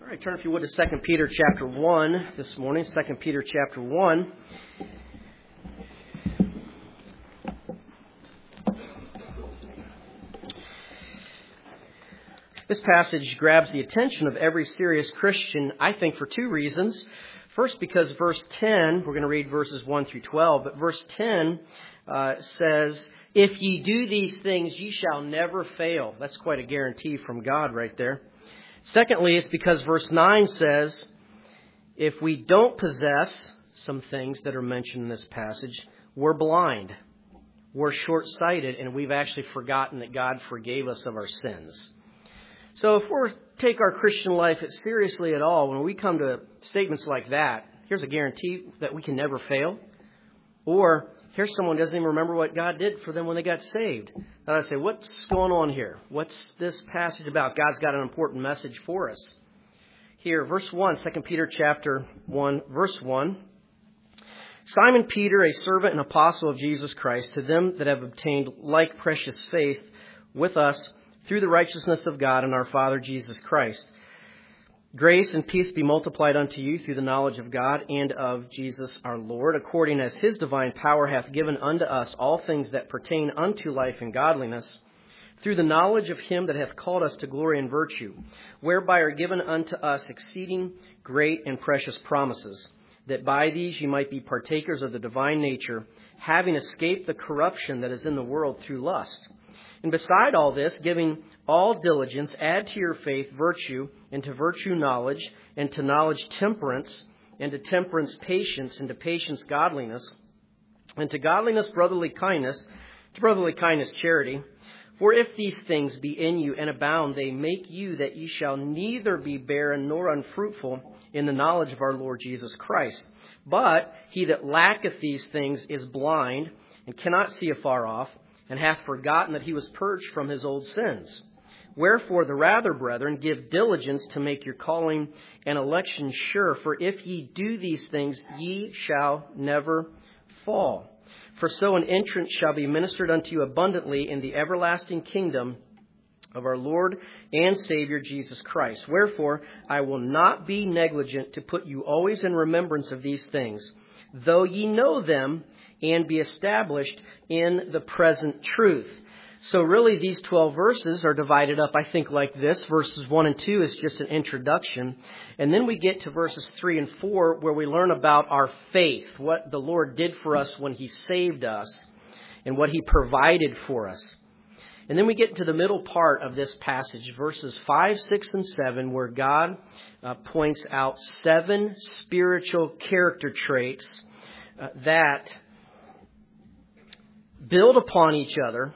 All right, turn if you would to 2 Peter chapter 1 this morning. 2 Peter chapter 1. This passage grabs the attention of every serious Christian, I think, for two reasons. First, because verse 10, we're going to read verses 1 through 12, but verse 10 says, "If ye do these things, ye shall never fail." That's quite a guarantee from God right there. Secondly, it's because verse 9 says, if we don't possess some things that are mentioned in this passage, we're blind, we're short-sighted, and we've actually forgotten that God forgave us of our sins. So if we take our Christian life seriously at all, when we come to statements like that, here's a guarantee that we can never fail. Or here's someone who doesn't even remember what God did for them when they got saved. And I say, what's going on here? What's this passage about? God's got an important message for us. Here, verse 1, 2 Peter chapter 1, verse 1. "Simon Peter, a servant and apostle of Jesus Christ, to them that have obtained like precious faith with us through the righteousness of God and our Father Jesus Christ. Grace and peace be multiplied unto you through the knowledge of God and of Jesus our Lord, according as his divine power hath given unto us all things that pertain unto life and godliness, through the knowledge of him that hath called us to glory and virtue, whereby are given unto us exceeding great and precious promises, that by these ye might be partakers of the divine nature, having escaped the corruption that is in the world through lust. And beside all this, giving all diligence, add to your faith virtue, and to virtue knowledge, and to knowledge temperance, and to temperance patience, and to patience godliness, and to godliness brotherly kindness, to brotherly kindness charity. For if these things be in you and abound, they make you that ye shall neither be barren nor unfruitful in the knowledge of our Lord Jesus Christ. But he that lacketh these things is blind, and cannot see afar off, and hath forgotten that he was purged from his old sins. Wherefore the rather, brethren, give diligence to make your calling and election sure. For if ye do these things, ye shall never fall. For so an entrance shall be ministered unto you abundantly in the everlasting kingdom of our Lord and Savior Jesus Christ. Wherefore I will not be negligent to put you always in remembrance of these things, though ye know them, and be established in the present truth." So really these 12 verses are divided up, I think, like this. Verses 1 and 2 is just an introduction. And then we get to verses 3 and 4 where we learn about our faith, what the Lord did for us when he saved us and what he provided for us. And then we get to the middle part of this passage, verses 5, 6, and 7, where God points out 7 spiritual character traits that build upon each other,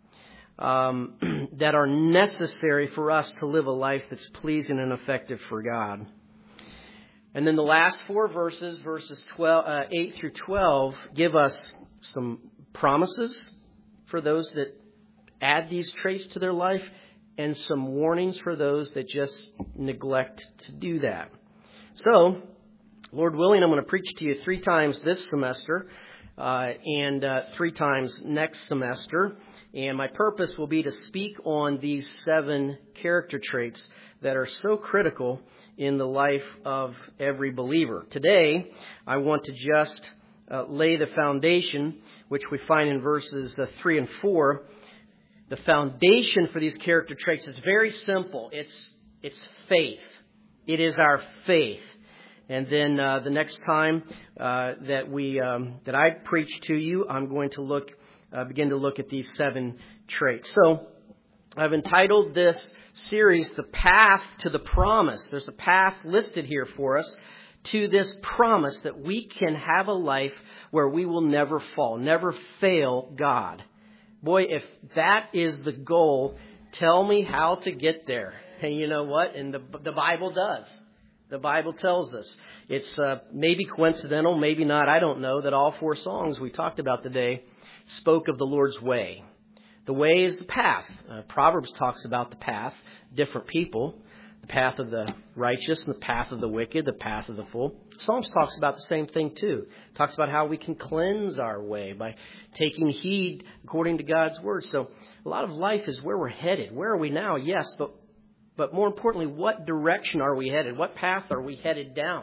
that are necessary for us to live a life that's pleasing and effective for God. And then the last 4 verses, verses 8 through 12, give us some promises for those that add these traits to their life, and some warnings for those that just neglect to do that. So, Lord willing, I'm going to preach to you 3 times this semester, and 3 times next semester. And my purpose will be to speak on these 7 character traits that are so critical in the life of every believer. Today, I want to just lay the foundation, which we find in verses 3 and 4. The foundation for these character traits is very simple. It's faith. It is our faith. And then the next time that I preach to you, I'm going to begin to look at these 7 traits. So I've entitled this series, "The Path to the Promise." There's a path listed here for us to this promise that we can have a life where we will never fall, never fail God. Boy, if that is the goal, tell me how to get there. And you know what? And the Bible does. The Bible tells us. It's maybe coincidental, maybe not, I don't know, that all 4 songs we talked about today spoke of the Lord's way. The way is the path. Proverbs talks about the path, different people, the path of the righteous and the path of the wicked, the path of the fool. Psalms talks about the same thing too. It talks about how we can cleanse our way by taking heed according to God's word. So a lot of life is where we're headed. Where are we now? Yes, but But more importantly, what direction are we headed? What path are we headed down?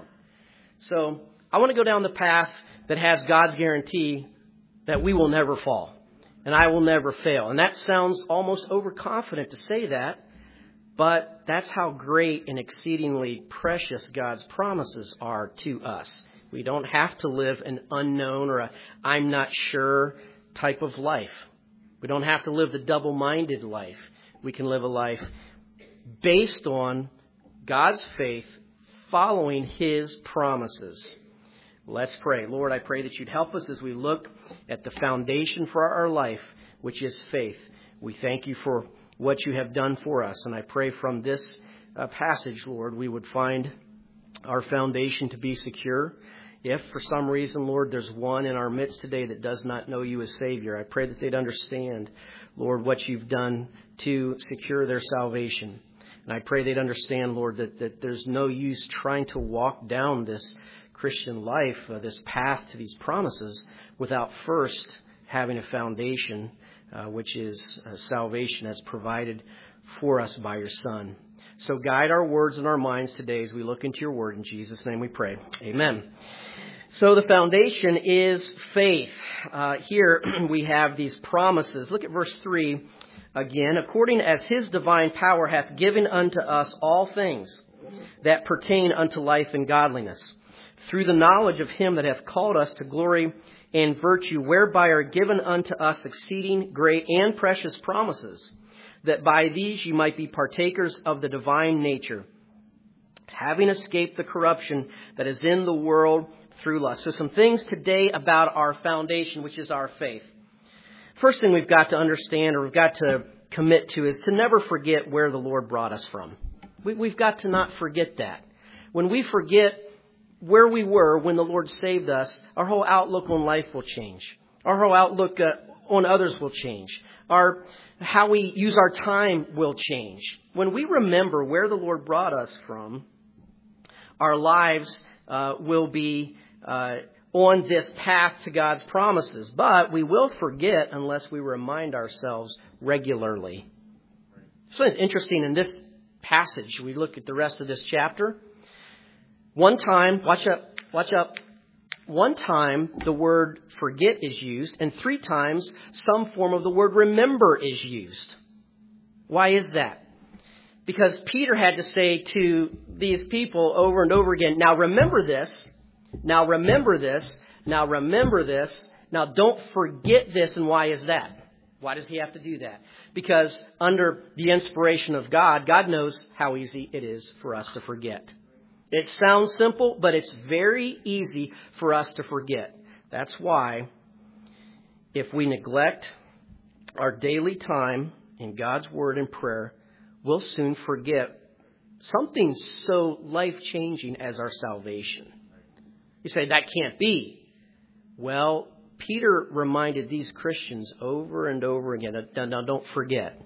So I want to go down the path that has God's guarantee that we will never fall and I will never fail. And that sounds almost overconfident to say that, but that's how great and exceedingly precious God's promises are to us. We don't have to live an unknown or a I'm not sure type of life. We don't have to live the double-minded life. We can live a life based on God's faith, following His promises. Let's pray. Lord, I pray that you'd help us as we look at the foundation for our life, which is faith. We thank you for what you have done for us. And I pray from this passage, Lord, we would find our foundation to be secure. If for some reason, Lord, there's one in our midst today that does not know you as Savior, I pray that they'd understand, Lord, what you've done to secure their salvation. And I pray they'd understand, Lord, that there's no use trying to walk down this Christian life, this path to these promises, without first having a foundation, which is salvation as provided for us by your Son. So guide our words and our minds today as we look into your word. In Jesus' name we pray. Amen. So the foundation is faith. Here we have these promises. Look at verse 3 again. According as his divine power hath given unto us all things that pertain unto life and godliness, through the knowledge of him that hath called us to glory and virtue, whereby are given unto us exceeding great and precious promises, that by these ye might be partakers of the divine nature, having escaped the corruption that is in the world through lust. So some things today about our foundation, which is our faith. First thing we've got to understand, or we've got to commit to, is to never forget where the Lord brought us from. We've got to not forget that. When we forget where we were when the Lord saved us, our whole outlook on life will change. Our whole outlook on others will change. How we use our time will change. When we remember where the Lord brought us from, our lives will be on this path to God's promises. But we will forget unless we remind ourselves regularly. So it's interesting in this passage. We look at the rest of this chapter. One time, watch up. One time the word forget is used, and 3 times some form of the word remember is used. Why is that? Because Peter had to say to these people over and over again, now remember this, now remember this, now remember this, now don't forget this. And why is that? Why does he have to do that? Because under the inspiration of God, God knows how easy it is for us to forget. It sounds simple, but it's very easy for us to forget. That's why if we neglect our daily time in God's Word and prayer, we'll soon forget something so life-changing as our salvation. You say, that can't be. Well, Peter reminded these Christians over and over again, now don't forget.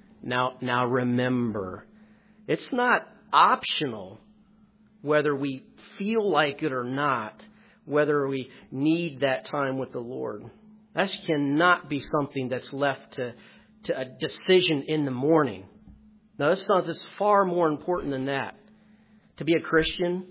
Now remember. It's not optional whether we feel like it or not, whether we need that time with the Lord. That cannot be something that's left to a decision in the morning. Now, that's far more important than that. To be a Christian,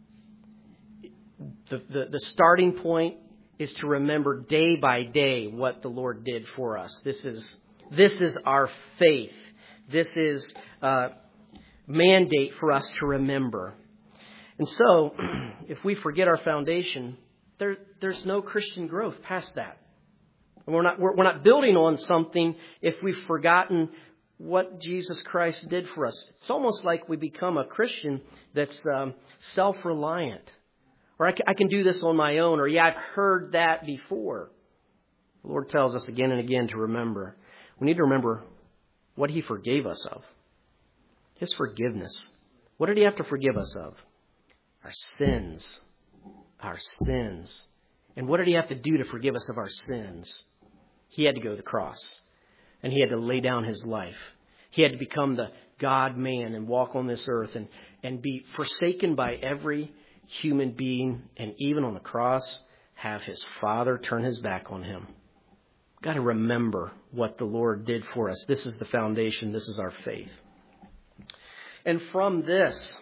the starting point is to remember day by day what the Lord did for us. This is our faith. This is a mandate for us to remember. And so, if we forget our foundation, there's no Christian growth past that. And we're not building on something if we've forgotten what Jesus Christ did for us. It's almost like we become a Christian that's self-reliant. Or I can do this on my own. Or, I've heard that before. The Lord tells us again and again to remember. We need to remember what He forgave us of. His forgiveness. What did He have to forgive us of? Our sins. Our sins. And what did He have to do to forgive us of our sins? He had to go to the cross. And He had to lay down His life. He had to become the God-man and walk on this earth and be forsaken by every human being. And even on the cross, have His Father turn His back on Him. We've got to remember what the Lord did for us. This is the foundation. This is our faith. And from this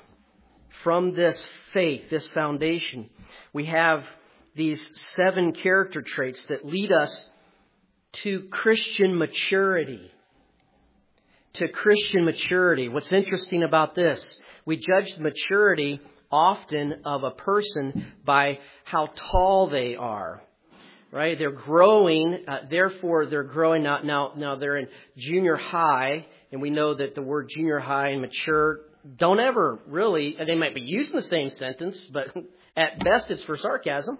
faith, this foundation, we have these 7 character traits that lead us to Christian maturity. To Christian maturity. What's interesting about this, we judge the maturity often of a person by how tall they are. Right? They're growing, therefore they're growing. Now they're in junior high, and we know that the word junior high and mature don't ever really, they might be used in the same sentence, but at best it's for sarcasm.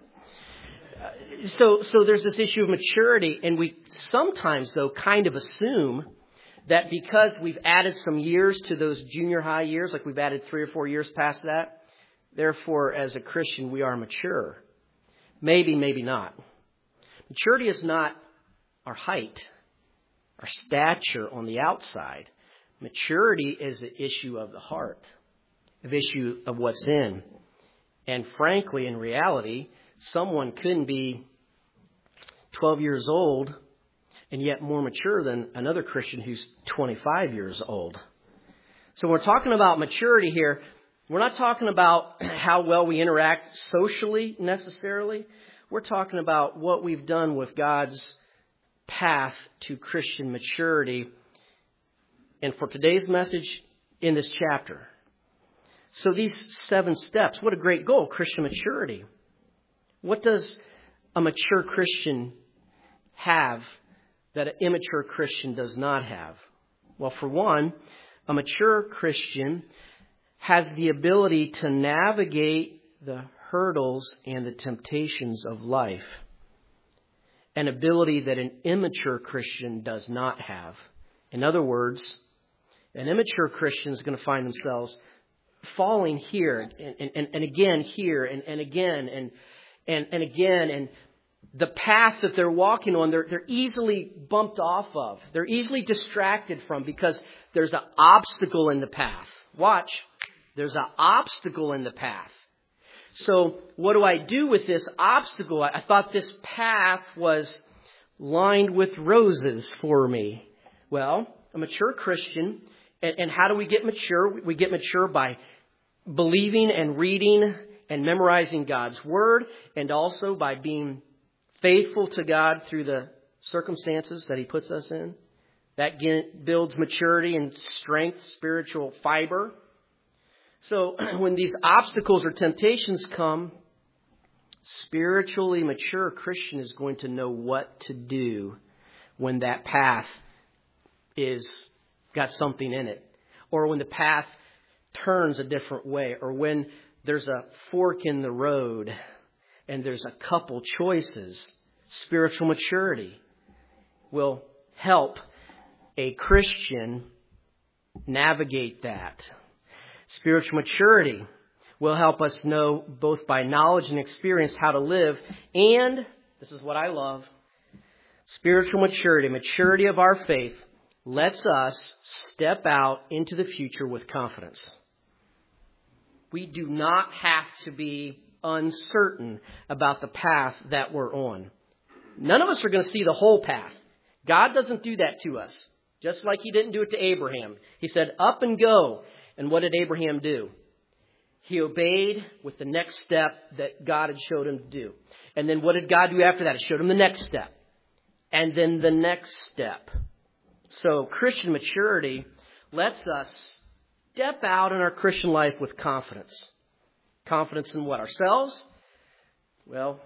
So there's this issue of maturity, and we sometimes, though, kind of assume that because we've added some years to those junior high years, like we've added 3 or 4 years past that, therefore, as a Christian, we are mature. Maybe, maybe not. Maturity is not our height, our stature on the outside. Maturity is an issue of the heart, an issue of what's in. And frankly, in reality, someone couldn't be 12 years old and yet more mature than another Christian who's 25 years old. So when we're talking about maturity here, we're not talking about how well we interact socially necessarily. We're talking about what we've done with God's path to Christian maturity. And for today's message in this chapter. So these 7 steps, what a great goal, Christian maturity. What does a mature Christian have that an immature Christian does not have? Well, for one, a mature Christian has the ability to navigate the hurdles and the temptations of life. An ability that an immature Christian does not have. In other words, an immature Christian is going to find themselves falling here and again here and again and again. And the path that they're walking on, they're easily bumped off of. They're easily distracted from because there's an obstacle in the path. Watch. There's an obstacle in the path. So what do I do with this obstacle? I thought this path was lined with roses for me. Well, a mature Christian, and how do we get mature? We get mature by believing and reading and memorizing God's Word, and also by being faithful to God through the circumstances that He puts us in. That builds maturity and strength, spiritual fiber. So when these obstacles or temptations come, spiritually mature Christian is going to know what to do when that path is got something in it, or when the path turns a different way, or when there's a fork in the road and there's a couple choices. Spiritual maturity will help a Christian navigate that. Spiritual maturity will help us know both by knowledge and experience how to live. And, this is what I love, spiritual maturity, maturity of our faith, lets us step out into the future with confidence. We do not have to be uncertain about the path that we're on. None of us are going to see the whole path. God doesn't do that to us, just like He didn't do it to Abraham. He said, up and go. And what did Abraham do? He obeyed with the next step that God had showed him to do. And then what did God do after that? He showed him the next step. And then the next step. So Christian maturity lets us step out in our Christian life with confidence. Confidence in what? Ourselves? Well,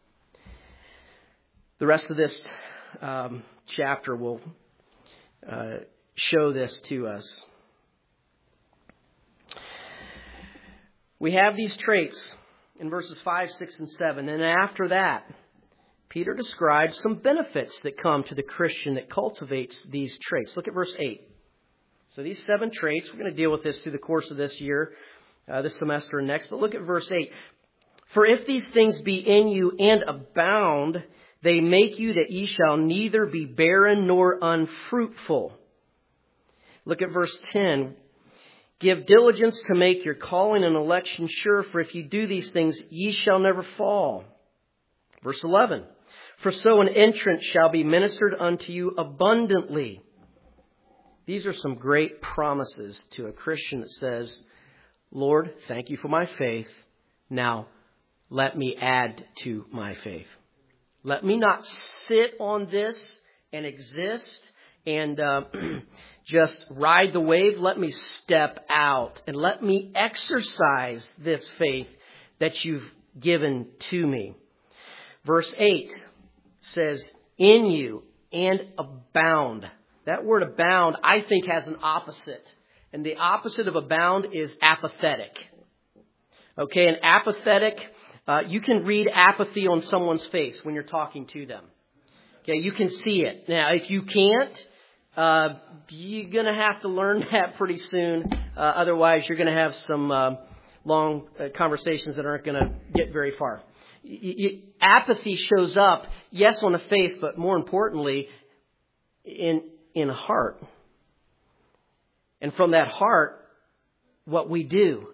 the rest of this chapter will show this to us. We have these traits in verses 5, 6, and 7. And after that, Peter describes some benefits that come to the Christian that cultivates these traits. Look at verse 8. So these 7 traits, we're going to deal with this through the course of this year, this semester and next. But look at verse 8. For if these things be in you and abound, they make you that ye shall neither be barren nor unfruitful. Look at verse 10. Give diligence to make your calling and election sure, for if you do these things, ye shall never fall. Verse 11. For so an entrance shall be ministered unto you abundantly. These are some great promises to a Christian that says, Lord, thank you for my faith. Now, let me add to my faith. Let me not sit on this and exist and just ride the wave. Let me step out and let me exercise this faith that you've given to me. Verse 8 says, in you and abound. That word abound, I think, has an opposite. And the opposite of abound is apathetic. Okay, and apathetic, you can read apathy on someone's face when you're talking to them. Okay, you can see it. Now, if you can't, you're going to have to learn that pretty soon. Otherwise, you're going to have some long conversations that aren't going to get very far. Apathy shows up, yes, on the face, but more importantly, in a heart. And from that heart, what we do.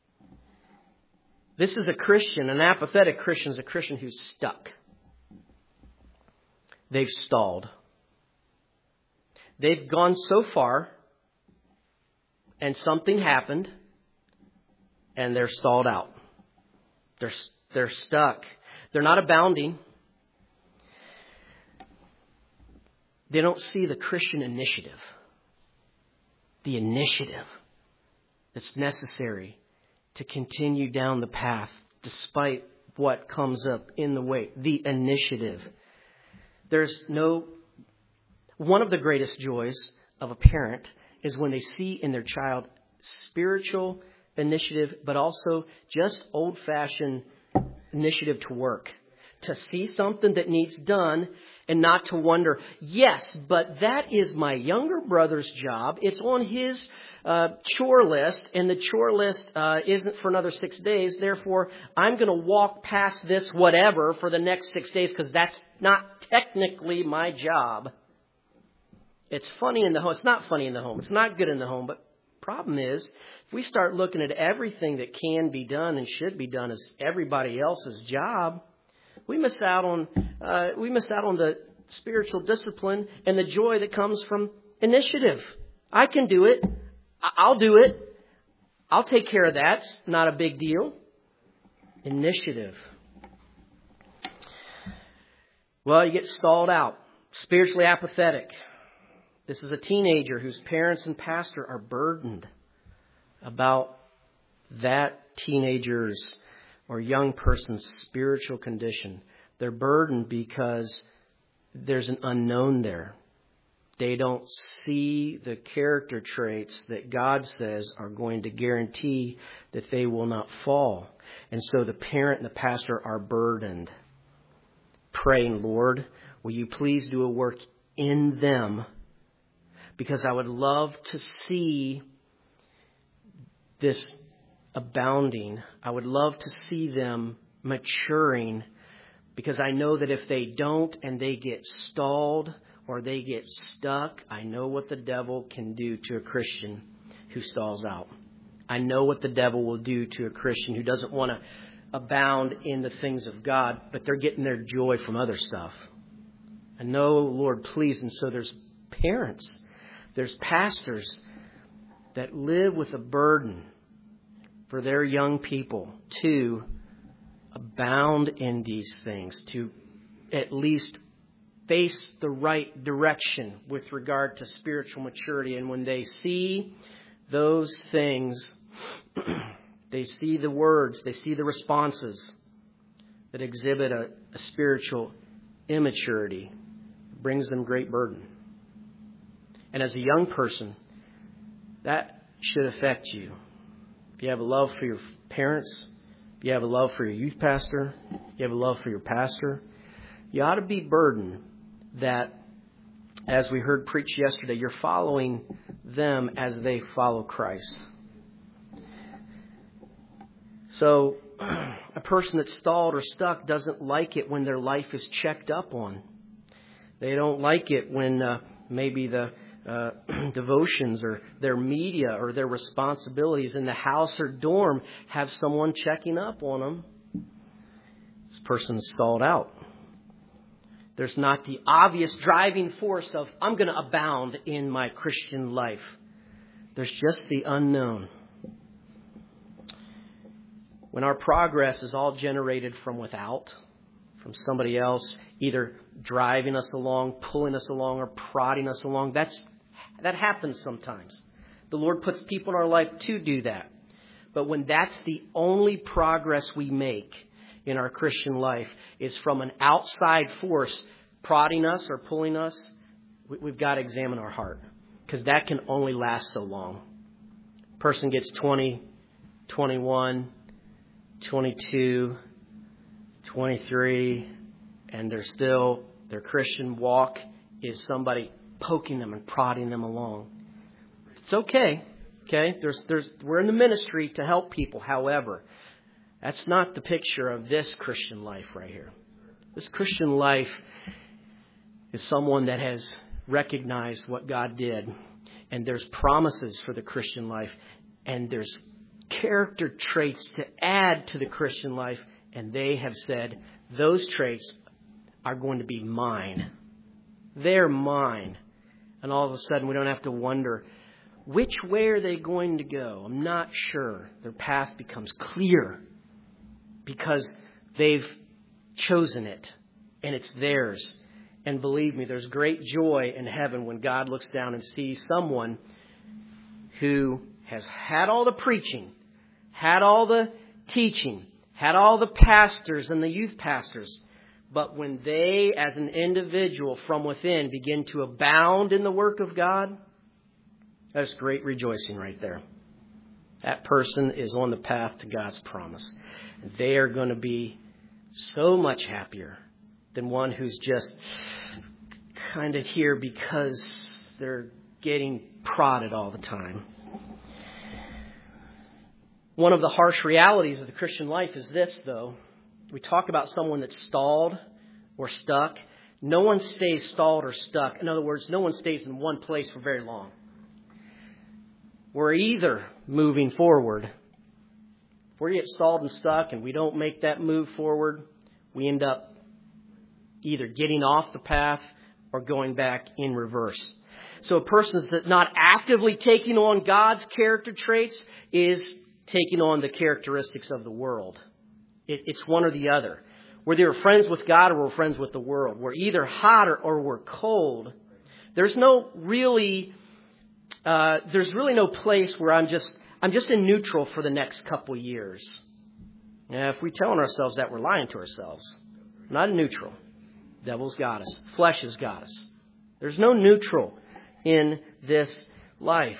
This is a Christian, an apathetic Christian is a Christian who's stuck. They've stalled. They've gone so far, and something happened, and they're stalled out. They're stuck. They're not abounding. They don't see the Christian initiative. The initiative that's necessary to continue down the path despite what comes up in the way. The initiative. One of the greatest joys of a parent is when they see in their child spiritual initiative, but also just old-fashioned initiative to work. To see something that needs done and not to wonder, yes, but that is my younger brother's job. It's on his chore list, and the chore list isn't for another 6 days. Therefore, I'm going to walk past this whatever for the next 6 days because that's not technically my job. It's funny in the home. It's not funny in the home. It's not good in the home. But problem is, if we start looking at everything that can be done and should be done as everybody else's job, we miss out on the spiritual discipline and the joy that comes from initiative. I can do it. I'll do it. I'll take care of that. It's not a big deal. Initiative. Well, you get stalled out. Spiritually apathetic. This is a teenager whose parents and pastor are burdened about that teenager's or young person's spiritual condition. They're burdened because there's an unknown there. They don't see the character traits that God says are going to guarantee that they will not fall. And so the parent and the pastor are burdened, praying, Lord, will you please do a work in them? Because I would love to see this abounding. I would love to see them maturing, because I know that if they don't and they get stalled or they get stuck, I know what the devil can do to a Christian who stalls out. I know what the devil will do to a Christian who doesn't want to abound in the things of God, but they're getting their joy from other stuff. I know, Lord, please. And so there's parents, there's pastors that live with a burden for their young people to abound in these things, to at least face the right direction with regard to spiritual maturity. And when they see those things, they see the words, they see the responses that exhibit a spiritual immaturity, it brings them great burden. And as a young person, that should affect you. If you have a love for your parents, if you have a love for your youth pastor, if you have a love for your pastor, you ought to be burdened that, as we heard preached yesterday, you're following them as they follow Christ. So a person that's stalled or stuck doesn't like it when their life is checked up on. They don't like it when maybe the devotions or their media or their responsibilities in the house or dorm have someone checking up on them. This person is stalled out. There's not the obvious driving force of, I'm going to abound in my Christian life. There's just the unknown. When our progress is all generated from without, from somebody else, either driving us along, pulling us along, or prodding us along, that happens sometimes. The Lord puts people in our life to do that. But when that's the only progress we make in our Christian life is from an outside force prodding us or pulling us, we've got to examine our heart, because that can only last so long. Person gets 20, 21, 22, 23, and their Christian walk is somebody poking them and prodding them along. It's okay. Okay, we're in the ministry to help people. However, that's not the picture of this Christian life right here. This Christian life is someone that has recognized what God did. And there's promises for the Christian life. And there's character traits to add to the Christian life. And they have said, those traits are going to be mine. They're mine. And all of a sudden, we don't have to wonder, which way are they going to go? I'm not sure. Their path becomes clear because they've chosen it and it's theirs. And believe me, there's great joy in heaven when God looks down and sees someone who has had all the preaching, had all the teaching, had all the pastors and the youth pastors. But when they, as an individual from within, begin to abound in the work of God, that's great rejoicing right there. That person is on the path to God's promise. They are going to be so much happier than one who's just kind of here because they're getting prodded all the time. One of the harsh realities of the Christian life is this, though. We talk about someone that's stalled or stuck. No one stays stalled or stuck. In other words, no one stays in one place for very long. We're either moving forward. If we get stalled and stuck and we don't make that move forward, we end up either getting off the path or going back in reverse. So a person that's not actively taking on God's character traits is taking on the characteristics of the world. It's one or the other. We're either friends with God or we're friends with the world. We're either hot or we're cold. There's really no place where I'm just in neutral for the next couple years. Now, if we're telling ourselves that, we're lying to ourselves. Not in neutral. Devil's got us. Flesh has got us. There's no neutral in this life.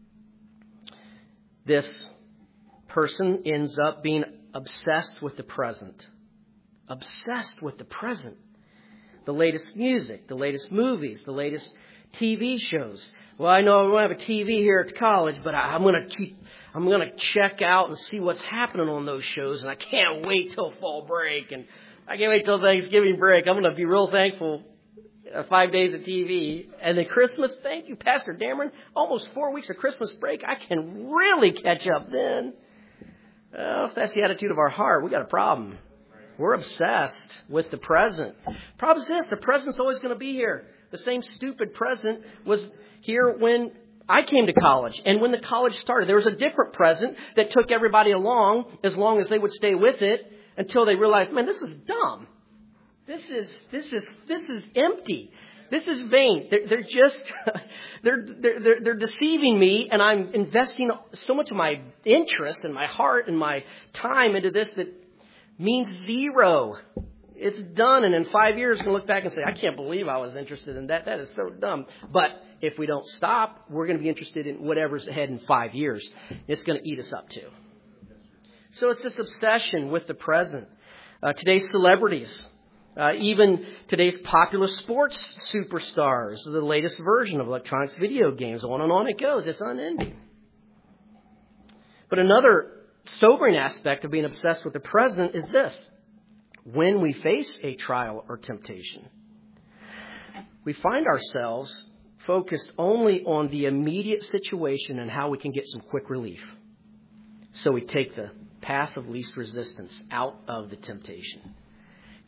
This person ends up being obsessed with the present. Obsessed with the present. The latest music, the latest movies, the latest TV shows. Well, I know I don't have a TV here at college, but I'm going to check out and see what's happening on those shows. And I can't wait till fall break. And I can't wait till Thanksgiving break. I'm going to be real thankful. 5 days of TV. And then Christmas, thank you, Pastor Dameron. Almost 4 weeks of Christmas break. I can really catch up then. Well, if that's the attitude of our heart, we got a problem. We're obsessed with the present. Problem is this, the present's always going to be here. The same stupid present was here when I came to college. And when the college started, there was a different present that took everybody along as long as they would stay with it until they realized, man, this is dumb. This is empty. This is vain. They're just they're deceiving me, and I'm investing so much of my interest and my heart and my time into this that means zero. It's done, and in 5 years, I'm going to look back and say, I can't believe I was interested in that. That is so dumb. But if we don't stop, we're going to be interested in whatever's ahead in 5 years. It's going to eat us up too. So it's this obsession with the present. Today's celebrities. Even today's popular sports superstars, the latest version of electronics video games, on it goes. It's unending. But another sobering aspect of being obsessed with the present is this. When we face a trial or temptation, we find ourselves focused only on the immediate situation and how we can get some quick relief. So we take the path of least resistance out of the temptation.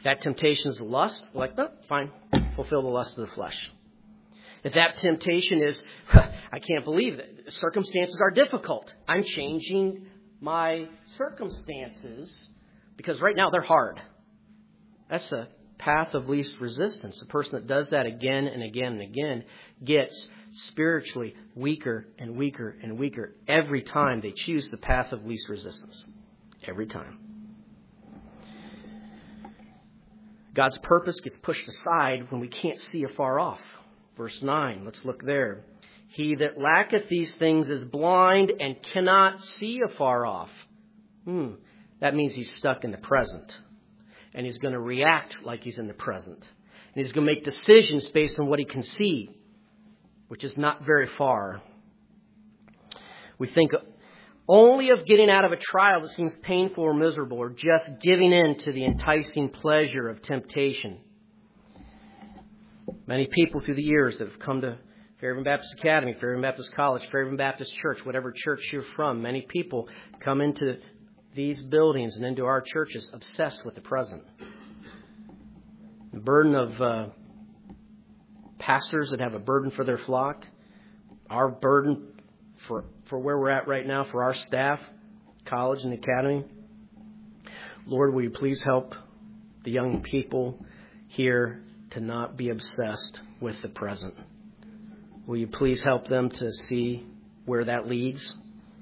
If that temptation is lust, we're like, oh, fine, fulfill the lust of the flesh. If that temptation is, I can't believe it, circumstances are difficult. I'm changing my circumstances because right now they're hard. That's a path of least resistance. The person that does that again and again and again gets spiritually weaker and weaker and weaker every time they choose the path of least resistance. Every time. God's purpose gets pushed aside when we can't see afar off. Verse 9, let's look there. He that lacketh these things is blind and cannot see afar off. That means he's stuck in the present. And he's going to react like he's in the present. And he's going to make decisions based on what he can see, which is not very far. We think only of getting out of a trial that seems painful or miserable, or just giving in to the enticing pleasure of temptation. Many people through the years that have come to Fairhaven Baptist Academy, Fairhaven Baptist College, Fairhaven Baptist Church, whatever church you're from, many people come into these buildings and into our churches obsessed with the present. The burden of pastors that have a burden for their flock, our burden for where we're at right now for our staff, college and academy. Lord, will you please help the young people here to not be obsessed with the present? Will you please help them to see where that leads?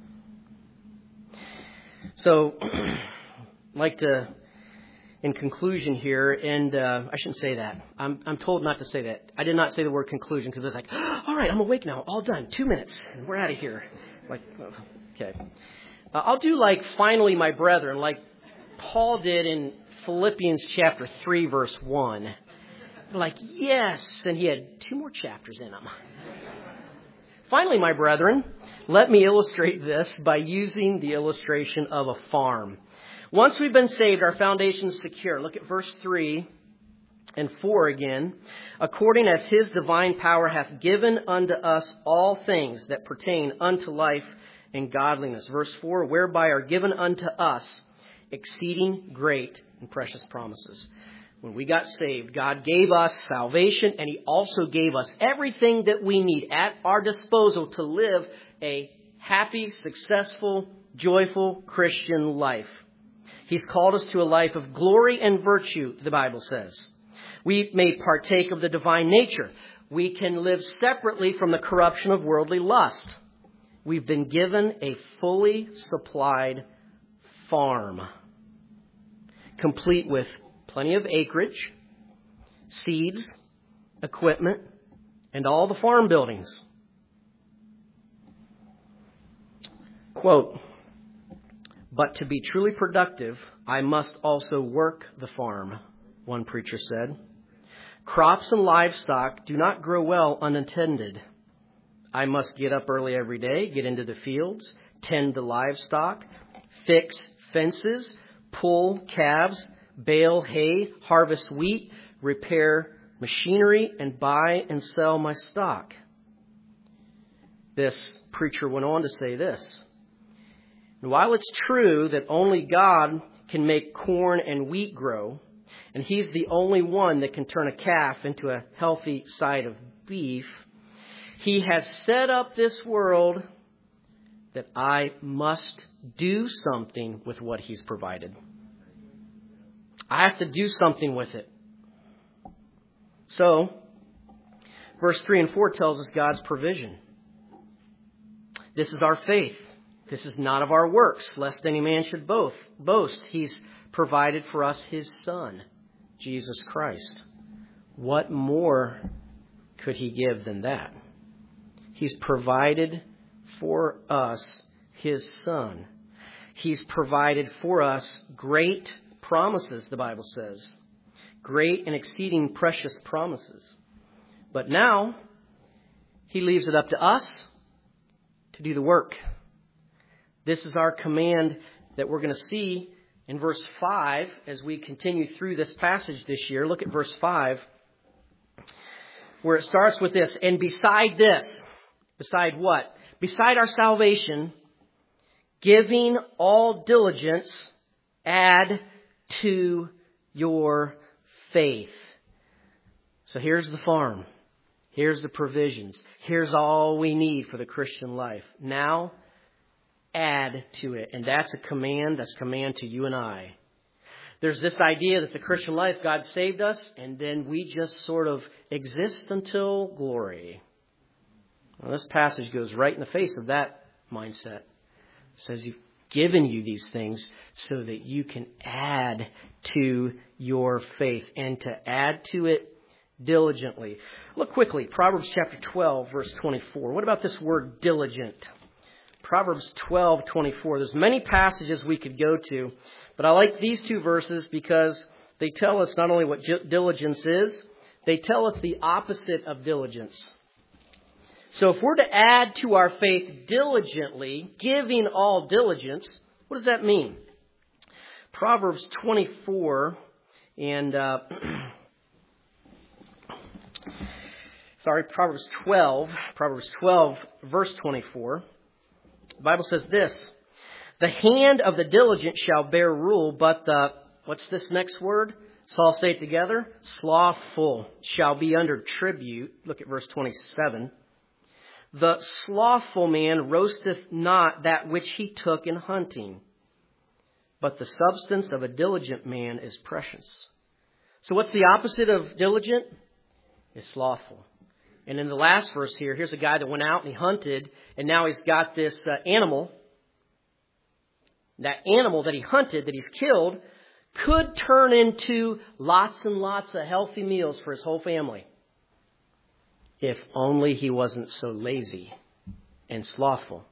So, I'd like to, in conclusion here, and I shouldn't say that. I'm told not to say that. I did not say the word conclusion because it's like, all right, I'm awake now, all done, 2 minutes, and we're out of here. Like, okay. I'll do like, finally, my brethren, like Paul did in Philippians chapter 3, verse 1. Like, yes, and he had 2 more chapters in him. Finally, my brethren, let me illustrate this by using the illustration of a farm. Once we've been saved, our foundation is secure. Look at verse 3 and 4 again. According as his divine power hath given unto us all things that pertain unto life and godliness. Verse 4, whereby are given unto us exceeding great and precious promises. When we got saved, God gave us salvation, and he also gave us everything that we need at our disposal to live a happy, successful, joyful Christian life. He's called us to a life of glory and virtue, the Bible says. We may partake of the divine nature. We can live separately from the corruption of worldly lust. We've been given a fully supplied farm, complete with plenty of acreage, seeds, equipment, and all the farm buildings. Quote, but to be truly productive, I must also work the farm, one preacher said. Crops and livestock do not grow well unattended. I must get up early every day, get into the fields, tend the livestock, fix fences, pull calves, bale hay, harvest wheat, repair machinery, and buy and sell my stock. This preacher went on to say this. While it's true that only God can make corn and wheat grow, and he's the only one that can turn a calf into a healthy side of beef, he has set up this world that I must do something with what he's provided. I have to do something with it. So, verse 3 and 4 tells us God's provision. This is our faith. This is not of our works, lest any man should boast. He's provided for us his Son, Jesus Christ. What more could he give than that? He's provided for us his Son. He's provided for us great promises, the Bible says. Great and exceeding precious promises. But now, he leaves it up to us to do the work. This is our command that we're going to see in verse 5 as we continue through this passage this year. Look at verse 5, where it starts with this. And beside this, beside what? Beside our salvation, giving all diligence, add to your faith. So here's the farm. Here's the provisions. Here's all we need for the Christian life. Now, add to it. And that's a command. That's a command to you and I. There's this idea that the Christian life, God saved us, and then we just sort of exist until glory. Well, this passage goes right in the face of that mindset. It says He's given you these things so that you can add to your faith, and to add to it diligently. Look quickly, Proverbs chapter 12, verse 24. What about this word diligent? Proverbs 12:24. There's many passages we could go to, but I like these two verses because they tell us not only what diligence is, they tell us the opposite of diligence. So if we're to add to our faith diligently, giving all diligence, what does that mean? Proverbs 24 and Proverbs 12, verse 24. The Bible says this: the hand of the diligent shall bear rule, but what's this next word? So I'll say it together. Slothful shall be under tribute. Look at verse 27. The slothful man roasteth not that which he took in hunting, but the substance of a diligent man is precious. So what's the opposite of diligent? It's slothful. And in the last verse here, here's a guy that went out and he hunted, and now he's got this animal. That animal that he hunted, that he's killed, could turn into lots and lots of healthy meals for his whole family. If only he wasn't so lazy and slothful.